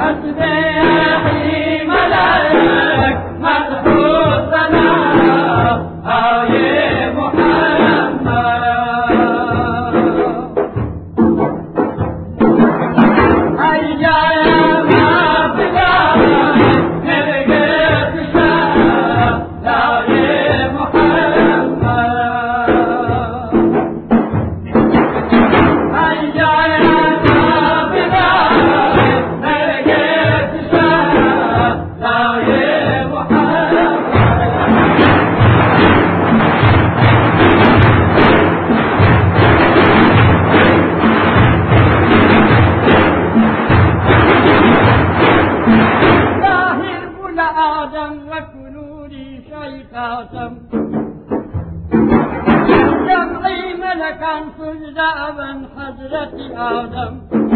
جمعي ملكا سجداء من حضرة آدم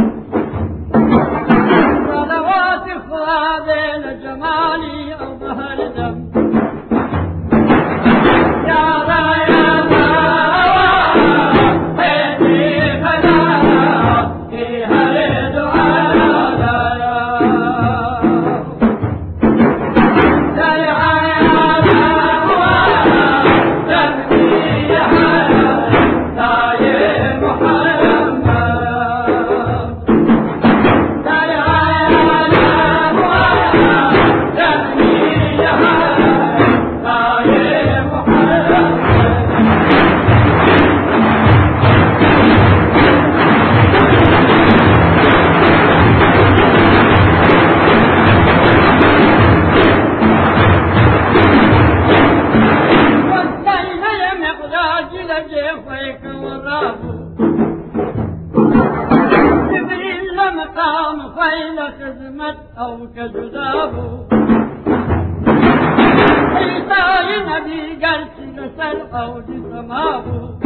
صلوات خوابين جمالي أو بهر دم يا أو كجذابه عيسى نبي قلت نسل أو جسماه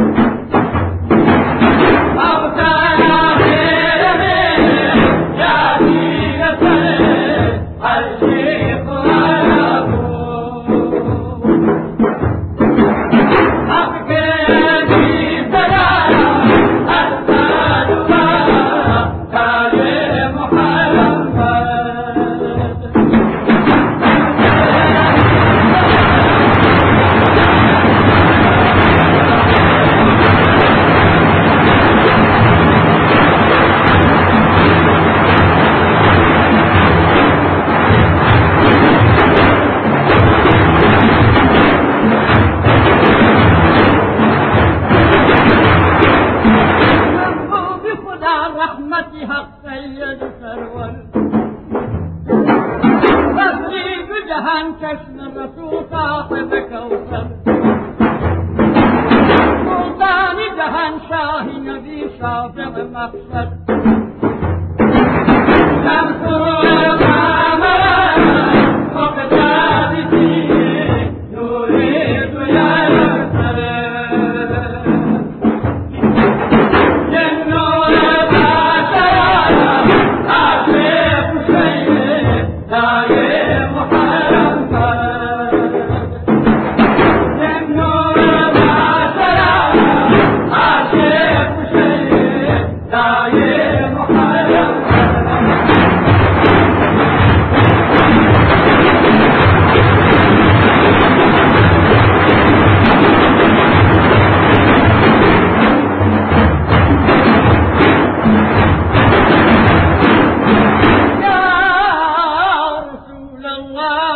أو تاهر يا دي نسل الشيخ وابو أبكي سلام السادوة كريم كشم الرسول صاحب كوثر سلطان جهان شاه نبي شافع مقصد الله